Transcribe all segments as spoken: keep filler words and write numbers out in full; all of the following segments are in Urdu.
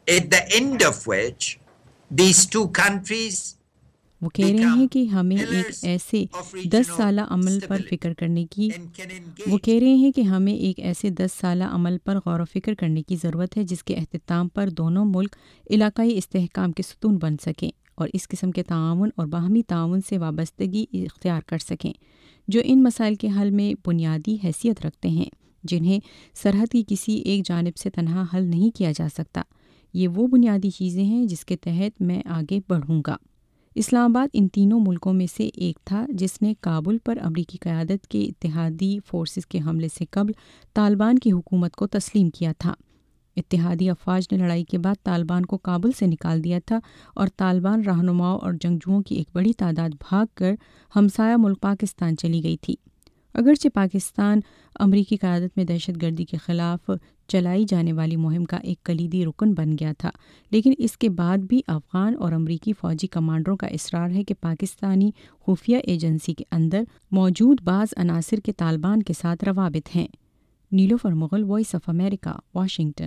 at the end of which these two countries وہ کہہ رہے ہیں کہ ہمیں ایک pillars ایسے of دس regional سالہ عمل پر stability فکر کرنے کی and can وہ engage کہہ رہے ہیں کہ ہمیں ایک ایسے دس سالہ عمل پر غور و فکر کرنے کی ضرورت ہے جس کے اختتام پر دونوں ملک علاقائی استحکام کے ستون بن سکیں اور اس قسم کے تعاون اور باہمی تعاون سے وابستگی اختیار کر سکیں جو ان مسائل کے حل میں بنیادی حیثیت رکھتے ہیں جنہیں سرحد کی کسی ایک جانب سے تنہا حل نہیں کیا جا سکتا۔ یہ وہ بنیادی چیزیں ہیں جس کے تحت میں آگے بڑھوں گا۔ اسلام آباد ان تینوں ملکوں میں سے ایک تھا جس نے کابل پر امریکی قیادت کے اتحادی فورسز کے حملے سے قبل طالبان کی حکومت کو تسلیم کیا تھا۔ اتحادی افواج نے لڑائی کے بعد طالبان کو کابل سے نکال دیا تھا اور طالبان رہنماؤں اور جنگجوؤں کی ایک بڑی تعداد بھاگ کر ہمسایہ ملک پاکستان چلی گئی تھی۔ اگرچہ پاکستان امریکی قیادت میں دہشت گردی کے خلاف چلائی جانے والی مہم کا ایک کلیدی رکن بن گیا تھا، لیکن اس کے بعد بھی افغان اور امریکی فوجی کمانڈروں کا اصرار ہے کہ پاکستانی خفیہ ایجنسی کے اندر موجود بعض عناصر کے طالبان کے ساتھ روابط ہیں۔ Nilofar Mughal, Voice of America, Washington.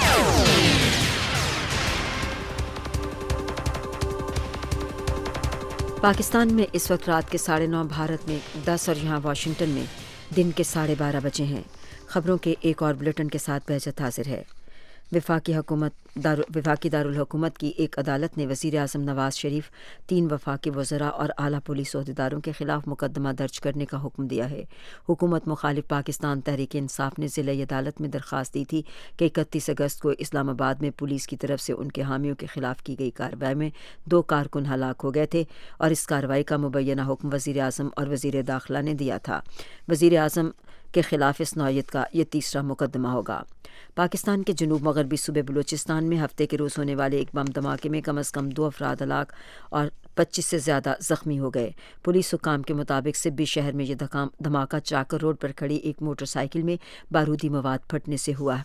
Pakistan میں اس وقت رات کے ساڑھے نو، بھارت میں دس اور یہاں واشنگٹن میں دن کے ساڑھے بارہ بجے ہیں۔ خبروں کے ایک اور بلیٹن کے ساتھ بہجت حاضر ہے۔ وفاقی حکومت دار وفاقی دارالحکومت کی ایک عدالت نے وزیر اعظم نواز شریف، تین وفاقی وزراء اور اعلیٰ پولیس عہدیداروں کے خلاف مقدمہ درج کرنے کا حکم دیا ہے۔ حکومت مخالف پاکستان تحریک انصاف نے ضلعی عدالت میں درخواست دی تھی کہ اکتیس اگست کو اسلام آباد میں پولیس کی طرف سے ان کے حامیوں کے خلاف کی گئی کارروائی میں دو کارکن ہلاک ہو گئے تھے اور اس کارروائی کا مبینہ حکم وزیر اعظم اور وزیر داخلہ نے دیا تھا۔ وزیر اعظم کے خلاف اس نوعیت کا یہ تیسرا مقدمہ ہوگا۔ پاکستان کے جنوب مغربی صوبے بلوچستان میں ہفتے کے روز ہونے والے ایک بم دھماکے میں کم از کم دو افراد ہلاک اور پچیس سے زیادہ زخمی ہو گئے۔ پولیس حکام کے مطابق سبی شہر میں یہ دھماکہ چاکر روڈ پر کھڑی ایک موٹر سائیکل میں بارودی مواد پھٹنے سے ہوا۔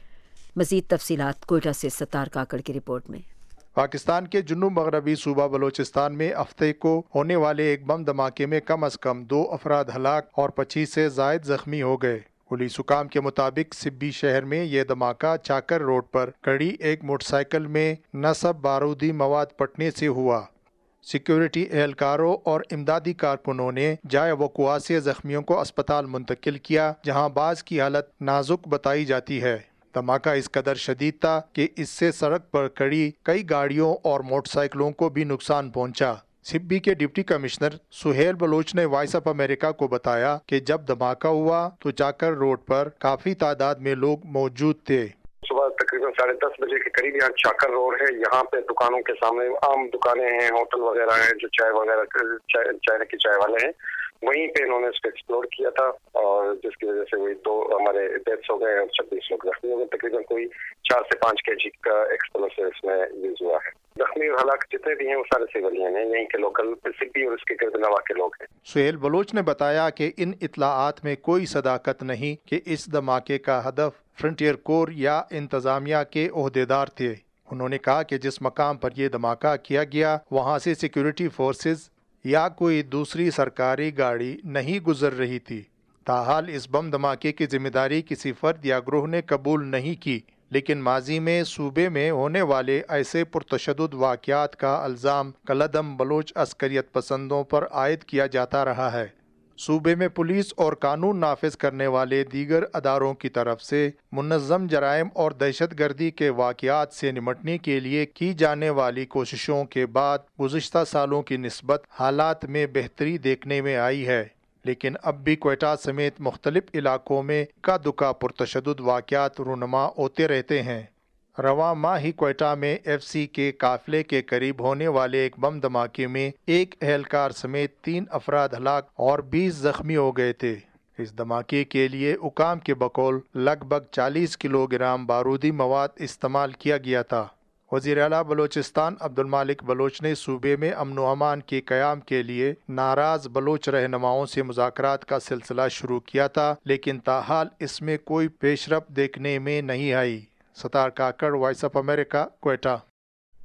مزید تفصیلات کوئٹہ سے ستار کاکڑ کی رپورٹ میں۔ پاکستان کے جنوب مغربی صوبہ بلوچستان میں ہفتے کو ہونے والے ایک بم دھماکے میں کم از کم دو افراد ہلاک اور پچیس سے زائد زخمی ہو گئے۔ پولیس حکام کے مطابق سبی شہر میں یہ دھماکہ چاکر روڈ پر کھڑی ایک موٹر سائیکل میں نصب بارودی مواد پھٹنے سے ہوا۔ سیکیورٹی اہلکاروں اور امدادی کارکنوں نے جائے وقوع سے زخمیوں کو اسپتال منتقل کیا، جہاں بعض کی حالت نازک بتائی جاتی ہے۔ دھماکہ اس قدر شدید تھا کہ اس سے سڑک پر کھڑی کئی گاڑیوں اور موٹر سائیکلوں کو بھی نقصان پہنچا۔ سبی کے ڈپٹی کمشنر سہیل بلوچ نے وائس آف امریکہ کو بتایا کہ جب دھماکہ ہوا تو چاکر روڈ پر کافی تعداد میں لوگ موجود تھے۔ صبح تقریباً ساڑھے دس بجے کے قریب یہاں چاکر روڈ ہے، یہاں پہ دکانوں کے سامنے عام دکانیں ہیں، ہوٹل وغیرہ ہیں، جو چائے وغیرہ چائے کی چائے والے ہیں، وہیں پہ انہوں نے اس کو ایکسپلور کیا تھا اور جس کی وجہ سے وہی دو ہمارے ڈیتھس ہو گئے اور چھبیس لوگ زخمی ہو گئے۔ تقریباً کوئی چار سے پانچ کے جی کا ایکسپلوسو اس میں یوز ہوا ہے۔ زخمی اور ہلاک جتنے بھی ہیں وہ سارے سیولین ہیں، یہیں کے لوکل سبی اور اس کے گرد نواح کے لوگ ہیں۔ سہیل بلوچ نے بتایا کہ ان اطلاعات میں کوئی صداقت نہیں کہ اس دھماکے کا ہدف فرنٹیئر کور یا انتظامیہ کے عہدیدار تھے۔ انہوں نے کہا کہ جس مقام پر یہ دھماکہ کیا گیا وہاں سے سیکیورٹی فورسز یا کوئی دوسری سرکاری گاڑی نہیں گزر رہی تھی۔ تاحال اس بم دھماکے کی ذمہ داری کسی فرد یا گروہ نے قبول نہیں کی، لیکن ماضی میں صوبے میں ہونے والے ایسے پرتشدد واقعات کا الزام کالعدم بلوچ عسکریت پسندوں پر عائد کیا جاتا رہا ہے۔ صوبے میں پولیس اور قانون نافذ کرنے والے دیگر اداروں کی طرف سے منظم جرائم اور دہشت گردی کے واقعات سے نمٹنے کے لیے کی جانے والی کوششوں کے بعد گزشتہ سالوں کی نسبت حالات میں بہتری دیکھنے میں آئی ہے، لیکن اب بھی کوئٹہ سمیت مختلف علاقوں میں اکا دکا پرتشدد واقعات رونما ہوتے رہتے ہیں۔ رواں ماہ ہی کوئٹہ میں ایف سی کے قافلے کے قریب ہونے والے ایک بم دھماکے میں ایک اہلکار سمیت تین افراد ہلاک اور بیس زخمی ہو گئے تھے۔ اس دھماکے کے لیے حکام کے بقول لگ بھگ چالیس کلو گرام بارودی مواد استعمال کیا گیا تھا۔ وزیر اعلیٰ بلوچستان عبدالمالک بلوچ نے صوبے میں امن و امان کے قیام کے لیے ناراض بلوچ رہنماؤں سے مذاکرات کا سلسلہ شروع کیا تھا، لیکن تاحال اس میں کوئی پیش رفت دیکھنے میں نہیں آئی۔ Sattar Kakar, Voice of America, Quetta.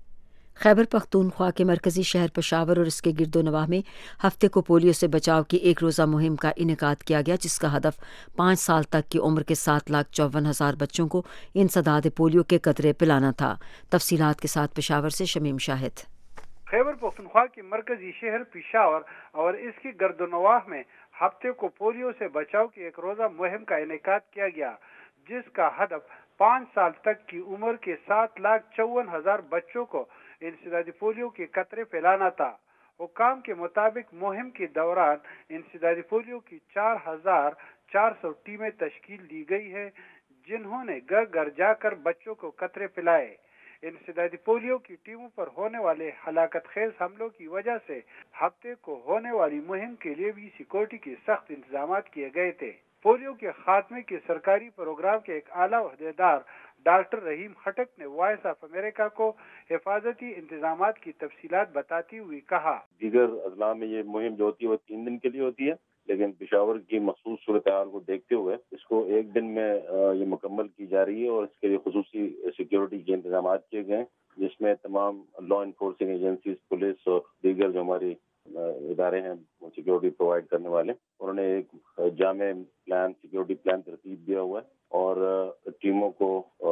Khyber Pakhtunkhwa کے مرکزی شہر پشاور اور اس کے گرد و نواح میں ہفتے کو پولیو سے بچاؤ کی ایک روزہ مہم کا انعقاد کیا گیا، جس کا ہدف پانچ سال تک کی عمر کے سات لاکھ چون ہزار بچوں کو انسداد پولیو کے قطرے پلانا تھا۔ تفصیلات کے ساتھ پشاور سے شمیم شاہد۔ خیبر پختونخوا کے مرکزی شہر پشاور اور اس کی گرد و نواح میں ہفتے کو پولیو سے بچاؤ کی ایک روزہ مہم کا انعقاد کیا گیا، جس کا ہدف پانچ سال تک کی عمر کے سات لاکھ چون ہزار بچوں کو انسدادی پولیو کے قطرے پھیلانا تھا۔ حکام کے مطابق مہم کے دوران انسدادی پولیو کی چار ہزار چار سو ٹیمیں تشکیل دی گئی ہے، جنہوں نے گھر گھر جا کر بچوں کو قطرے پلائے۔ انسدادی پولیو کی ٹیموں پر ہونے والے ہلاکت خیز حملوں کی وجہ سے ہفتے کو ہونے والی مہم کے لیے بھی سیکورٹی کے سخت انتظامات کیے گئے تھے۔ پولیو کے خاتمے کے سرکاری پروگرام کے ایک اعلیٰ عہدیدار ڈاکٹر رحیم خٹک نے وائس آف امریکہ کو حفاظتی انتظامات کی تفصیلات بتاتے ہوئے کہا، دیگر اضلاع میں یہ مہم جو ہوتی ہے وہ تین دن کے لیے ہوتی ہے، لیکن پشاور کی مخصوص صورتحال کو دیکھتے ہوئے اس کو ایک دن میں یہ مکمل کی جا رہی ہے اور اس کے لیے خصوصی سیکیورٹی کے انتظامات کیے گئے، جس میں تمام لا انفورسنگ ایجنسیز، پولیس اور دیگر جو ہماری ادارے ہیں سیکیورٹی پرووائڈ کرنے والے، انہوں نے ایک جامع پلان سیکیورٹی پلان ترتیب دیا ہوا ہے اور ٹیموں کو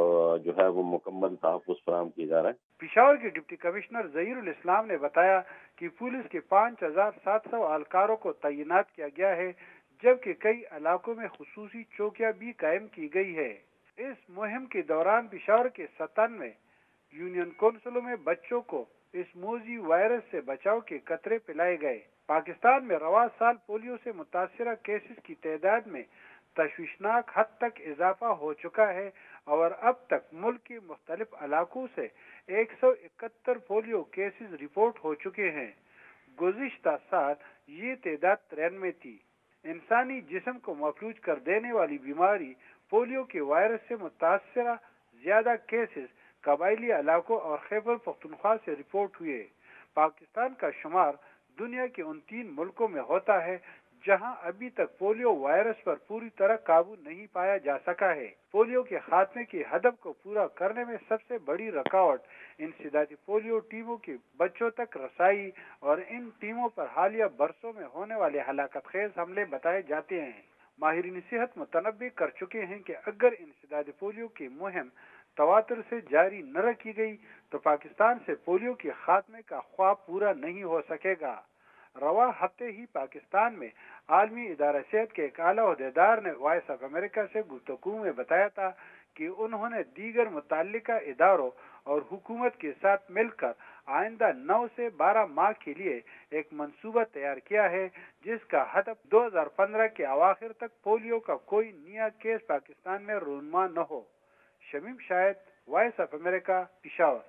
جو ہے وہ مکمل تحفظ فراہم کیا جا رہا ہے۔ پشاور کے ڈپٹی کمشنر ظہیر الاسلام نے بتایا کہ پولیس کے پانچ ہزار سات سو اہلکاروں کو تعینات کیا گیا ہے، جبکہ کئی علاقوں میں خصوصی چوکیاں بھی قائم کی گئی ہے۔ اس مہم کے دوران پشاور کے ستانوے یونین کونسلوں میں بچوں کو اس موذی وائرس سے بچاؤ کے قطرے پلائے گئے۔ پاکستان میں رواں سال پولیو سے متاثرہ کیسز کی تعداد میں تشویشناک حد تک اضافہ ہو چکا ہے اور اب تک ملک کے مختلف علاقوں سے ایک سو اکہتر پولیو کیسز رپورٹ ہو چکے ہیں۔ گزشتہ سال یہ تعداد ترانوے تھی۔ انسانی جسم کو مفلوج کر دینے والی بیماری پولیو کے وائرس سے متاثرہ زیادہ کیسز قبائلی علاقوں اور خیبر پختونخوا سے رپورٹ ہوئے۔ پاکستان کا شمار دنیا کے ان تین ملکوں میں ہوتا ہے جہاں ابھی تک پولیو وائرس پر پوری طرح قابو نہیں پایا جا سکا ہے۔ پولیو کے خاتمے کے ہدف کو پورا کرنے میں سب سے بڑی رکاوٹ انسدادی پولیو ٹیموں کے بچوں تک رسائی اور ان ٹیموں پر حالیہ برسوں میں ہونے والے ہلاکت خیز حملے بتائے جاتے ہیں۔ ماہرین صحت متنبع کر چکے ہیں کہ اگر انسدادی پولیو کی مہم تواتر سے جاری نہ رکھی گئی تو پاکستان سے پولیو کے خاتمے کا خواب پورا نہیں ہو سکے گا۔ رواں ہفتے ہی پاکستان میں عالمی ادارہ صحت کے ایک اعلیٰ عہدیدار نے وائس آف امریکہ سے گفتگو میں بتایا تھا کہ انہوں نے دیگر متعلقہ اداروں اور حکومت کے ساتھ مل کر آئندہ نو سے بارہ ماہ کے لیے ایک منصوبہ تیار کیا ہے، جس کا ہدف دو ہزار پندرہ کے اواخر تک پولیو کا کوئی نیا کیس پاکستان میں رونما نہ ہو۔ Shamim Shahid, Voice of America, Peshawar.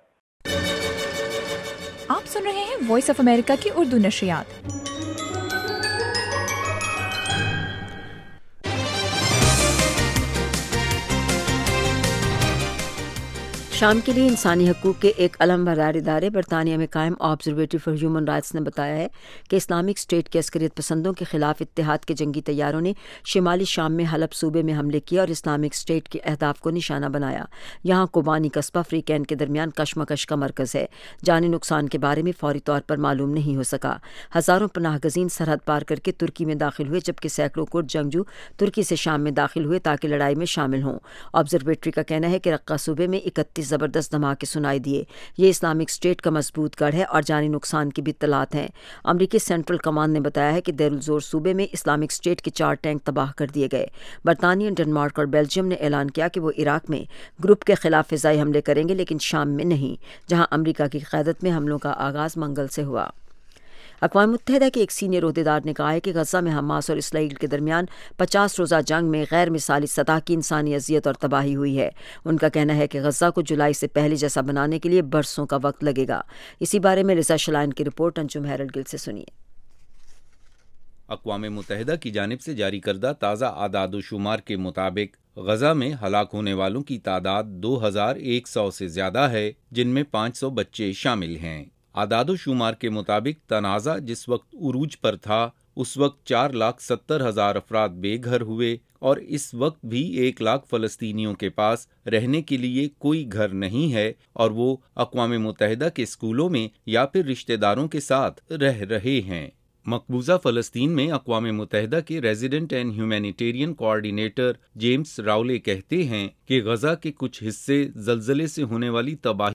آپ سن رہے ہیں وائس آف امریکہ کی اردو نشریات۔ شام کے لیے انسانی حقوق کے ایک علم بردار ادارے برطانیہ میں قائم آبزرویٹری فار ہیومن رائٹس نے بتایا ہے کہ اسلامک اسٹیٹ کے عسکریت پسندوں کے خلاف اتحاد کے جنگی طیاروں نے شمالی شام میں حلب صوبے میں حملے کیا اور اسلامک اسٹیٹ کے اہداف کو نشانہ بنایا۔ یہاں کوبانی قصبہ فریقین کے درمیان کشمکش کا مرکز ہے۔ جانی نقصان کے بارے میں فوری طور پر معلوم نہیں ہو سکا۔ ہزاروں پناہ گزین سرحد پار کر کے ترکی میں داخل ہوئے، جبکہ سینکڑوں کرد جنگجو ترکی سے شام میں داخل ہوئے تاکہ لڑائی میں شامل ہوں۔ آبزرویٹری کا کہنا ہے کہ رقہ صوبے میں اکتیس زبردست دھماکے سنائی دیے۔ یہ اسلامک اسٹیٹ کا مضبوط گڑھ ہے اور جانی نقصان کی بھی اطلاعات ہیں۔ امریکی سینٹرل کمانڈ نے بتایا ہے کہ دیر الزور صوبے میں اسلامک اسٹیٹ کے چار ٹینک تباہ کر دیے گئے۔ برطانیہ، ڈنمارک اور بیلجیم نے اعلان کیا کہ وہ عراق میں گروپ کے خلاف فضائی حملے کریں گے، لیکن شام میں نہیں، جہاں امریکہ کی قیادت میں حملوں کا آغاز منگل سے ہوا۔ اقوام متحدہ کے ایک سینئر عہدیدار نے کہا ہے کہ غزہ میں حماس اور اسرائیل کے درمیان پچاس روزہ جنگ میں غیر مثالی سطح کی انسانی اذیت اور تباہی ہوئی ہے۔ ان کا کہنا ہے کہ غزہ کو جولائی سے پہلے جیسا بنانے کے لیے برسوں کا وقت لگے گا۔ اسی بارے میں رضا شلائن کی رپورٹ انجم ہیرلڈ گل سے سنیے۔ اقوام متحدہ کی جانب سے جاری کردہ تازہ اعداد و شمار کے مطابق غزہ میں ہلاک ہونے والوں کی تعداد دو ہزار ایک سو سے زیادہ ہے، جن میں پانچ سو بچے شامل ہیں۔ اعداد و شمار کے مطابق تنازع جس وقت عروج پر تھا اس وقت چار لاکھ ستر ہزار افراد بے گھر ہوئے اور اس وقت بھی ایک لاکھ فلسطینیوں کے پاس رہنے کے لیے کوئی گھر نہیں ہے اور وہ اقوام متحدہ کے اسکولوں میں یا پھر رشتہ داروں کے ساتھ رہ رہے ہیں۔ مقبوضہ فلسطین میں اقوام متحدہ کے resident and humanitarian coordinator James Rawley کہتے ہیں کہ غزہ کے کچھ حصے زلزلے سے ہونے والی تباہی